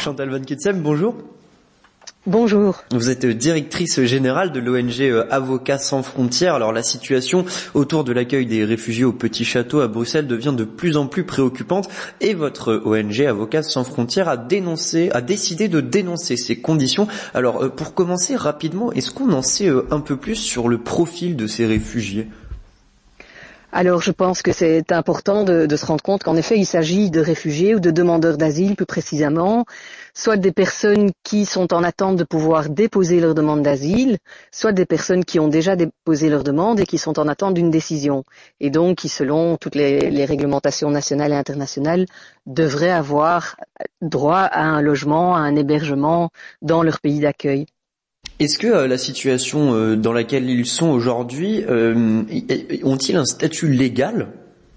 Chantal Van Kitsem, bonjour. Bonjour. Vous êtes directrice générale de l'ONG Avocats sans frontières. Alors la situation autour de l'accueil des réfugiés au Petit Château à Bruxelles devient de plus en plus préoccupante et votre ONG Avocats sans frontières a décidé de dénoncer ces conditions. Alors pour commencer rapidement, est-ce qu'on en sait un peu plus sur le profil de ces réfugiés ? Alors je pense que c'est important de se rendre compte qu'en effet il s'agit de réfugiés ou de demandeurs d'asile plus précisément, soit des personnes qui sont en attente de pouvoir déposer leur demande d'asile, soit des personnes qui ont déjà déposé leur demande et qui sont en attente d'une décision. Et donc qui selon toutes les réglementations nationales et internationales devraient avoir droit à un logement, à un hébergement dans leur pays d'accueil. Est-ce que la situation dans laquelle ils sont aujourd'hui, ont-ils un statut légal ?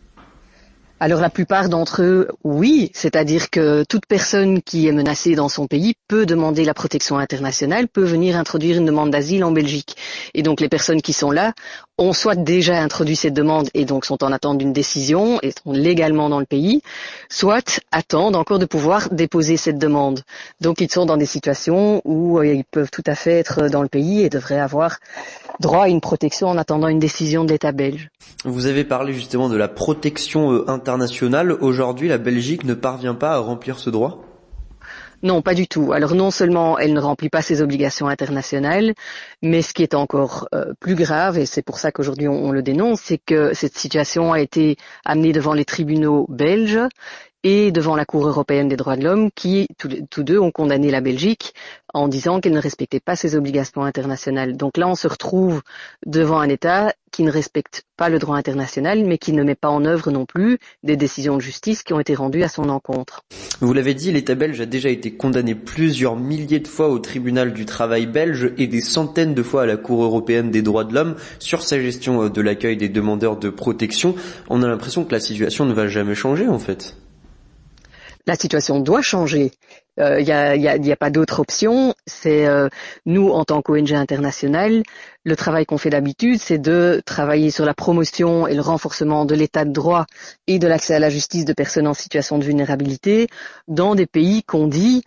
Alors la plupart d'entre eux, oui, c'est-à-dire que toute personne qui est menacée dans son pays peut demander la protection internationale, peut venir introduire une demande d'asile en Belgique. Et donc les personnes qui sont là ont soit déjà introduit cette demande et donc sont en attente d'une décision et sont légalement dans le pays, soit attendent encore de pouvoir déposer cette demande. Donc ils sont dans des situations où ils peuvent tout à fait être dans le pays et devraient avoir droit à une protection en attendant une décision de l'État belge. Vous avez parlé justement de la protection internationale. Aujourd'hui, la Belgique ne parvient pas à remplir ce droit ? Non, pas du tout. Alors non seulement elle ne remplit pas ses obligations internationales, mais ce qui est encore plus grave, et c'est pour ça qu'aujourd'hui on le dénonce, c'est que cette situation a été amenée devant les tribunaux belges et devant la Cour européenne des droits de l'homme qui, tous deux, ont condamné la Belgique en disant qu'elle ne respectait pas ses obligations internationales. Donc là, on se retrouve devant un État qui ne respecte pas le droit international, mais qui ne met pas en œuvre non plus des décisions de justice qui ont été rendues à son encontre. Vous l'avez dit, l'État belge a déjà été condamné plusieurs milliers de fois au tribunal du travail belge et des centaines de fois à la Cour européenne des droits de l'homme sur sa gestion de l'accueil des demandeurs de protection. On a l'impression que la situation ne va jamais changer, en fait. La situation doit changer. Il y a pas d'autre option. C'est nous, en tant qu'ONG internationale, le travail qu'on fait d'habitude, c'est de travailler sur la promotion et le renforcement de l'état de droit et de l'accès à la justice de personnes en situation de vulnérabilité dans des pays qu'on dit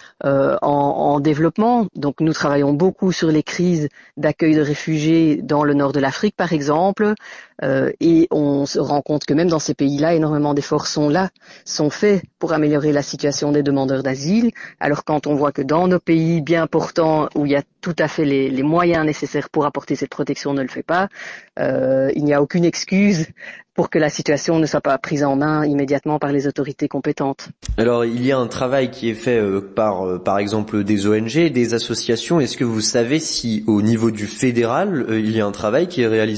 en développement. Donc nous travaillons beaucoup sur les crises d'accueil de réfugiés dans le nord de l'Afrique, par exemple, et on se rend compte que même dans ces pays-là, énormément d'efforts sont faits pour améliorer la situation des demandeurs d'asile. Alors quand on voit que dans nos pays bien portants, où il y a tout à fait les moyens nécessaires pour apporter cette protection, on ne le fait pas, il n'y a aucune excuse pour que la situation ne soit pas prise en main immédiatement par les autorités compétentes. Alors il y a un travail qui est fait par exemple des ONG, des associations. Est-ce que vous savez si au niveau du fédéral, il y a un travail qui est réalisé ?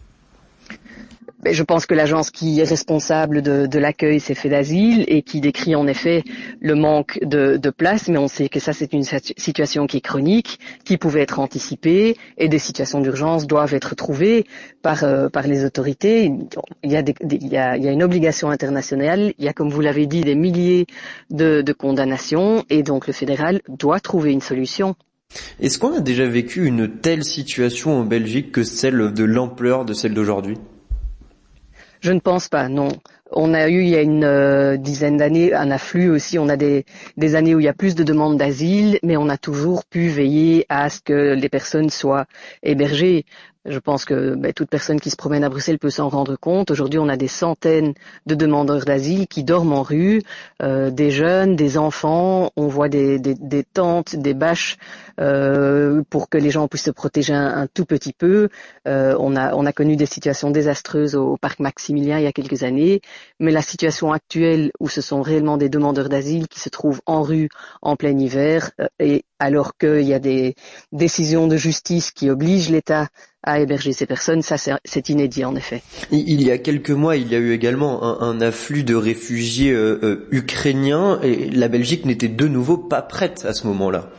Je pense que l'agence qui est responsable de l'accueil, c'est FEDASIL, et qui décrit en effet le manque de place, mais on sait que ça c'est une situation qui est chronique, qui pouvait être anticipée, et des situations d'urgence doivent être trouvées par les autorités. Il y a une obligation internationale, il y a, comme vous l'avez dit, des milliers de condamnations, et donc le fédéral doit trouver une solution. Est-ce qu'on a déjà vécu une telle situation en Belgique que celle de l'ampleur de celle d'aujourd'hui ? Je ne pense pas, non. On a eu, il y a une dizaine d'années, un afflux aussi. On a des années où il y a plus de demandes d'asile, mais on a toujours pu veiller à ce que les personnes soient hébergées. Je pense que toute personne qui se promène à Bruxelles peut s'en rendre compte. Aujourd'hui, on a des centaines de demandeurs d'asile qui dorment en rue, des jeunes, des enfants. On voit des tentes, des bâches pour que les gens puissent se protéger un tout petit peu. On a connu des situations désastreuses au parc Maximilien il y a quelques années, mais la situation actuelle où ce sont réellement des demandeurs d'asile qui se trouvent en rue en plein hiver, et alors qu'il y a des décisions de justice qui obligent l'État à héberger ces personnes, ça c'est inédit en effet. Il y a quelques mois, il y a eu également un afflux de réfugiés ukrainiens et la Belgique n'était de nouveau pas prête à ce moment-là.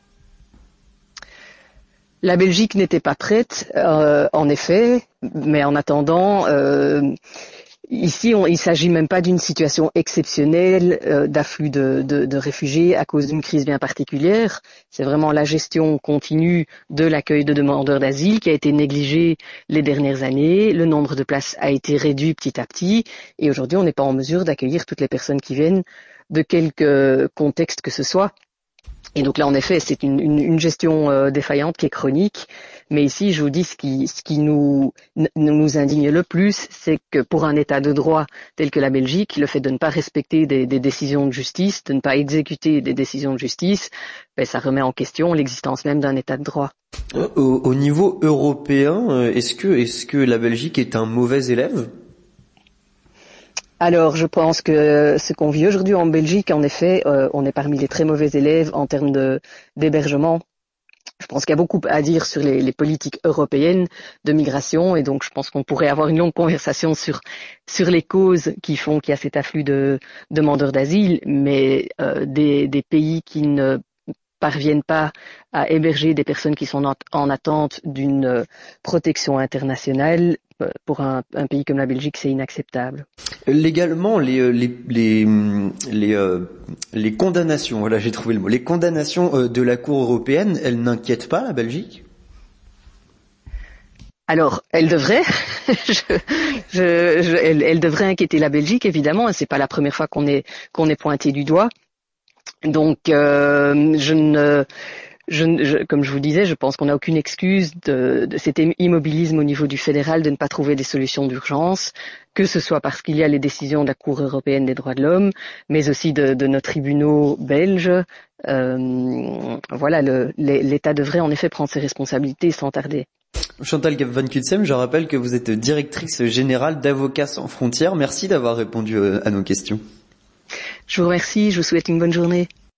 La Belgique n'était pas prête, en effet, mais en attendant, ici, il ne s'agit même pas d'une situation exceptionnelle d'afflux de réfugiés à cause d'une crise bien particulière. C'est vraiment la gestion continue de l'accueil de demandeurs d'asile qui a été négligée les dernières années. Le nombre de places a été réduit petit à petit et aujourd'hui, on n'est pas en mesure d'accueillir toutes les personnes qui viennent de quelque contexte que ce soit. Et donc là, en effet, c'est une gestion défaillante qui est chronique. Mais ici, je vous dis, ce qui nous indigne le plus, c'est que pour un État de droit tel que la Belgique, le fait de ne pas respecter des décisions de justice, de ne pas exécuter des décisions de justice, ça remet en question l'existence même d'un État de droit. Au niveau européen, est-ce que la Belgique est un mauvais élève ? Alors, je pense que ce qu'on vit aujourd'hui en Belgique, en effet, on est parmi les très mauvais élèves en termes d'hébergement. Je pense qu'il y a beaucoup à dire sur les politiques européennes de migration, et donc je pense qu'on pourrait avoir une longue conversation sur les causes qui font qu'il y a cet afflux de demandeurs d'asile, mais des pays qui ne parviennent pas à héberger des personnes qui sont en attente d'une protection internationale. Pour un pays comme la Belgique, c'est inacceptable. Légalement, les condamnations, voilà, j'ai trouvé le mot, les condamnations de la Cour européenne, elles n'inquiètent pas la Belgique ? Alors, elle devrait, elle devrait inquiéter la Belgique, évidemment. C'est pas la première fois qu'on est pointé du doigt. Donc, comme je vous disais, je pense qu'on n'a aucune excuse de cet immobilisme au niveau du fédéral de ne pas trouver des solutions d'urgence, que ce soit parce qu'il y a les décisions de la Cour européenne des droits de l'homme, mais aussi de nos tribunaux belges. Voilà, l'État devrait en effet prendre ses responsabilités sans tarder. Chantal Van Cutsem, je rappelle que vous êtes directrice générale d'Avocats sans frontières. Merci d'avoir répondu à nos questions. Je vous remercie, je vous souhaite une bonne journée.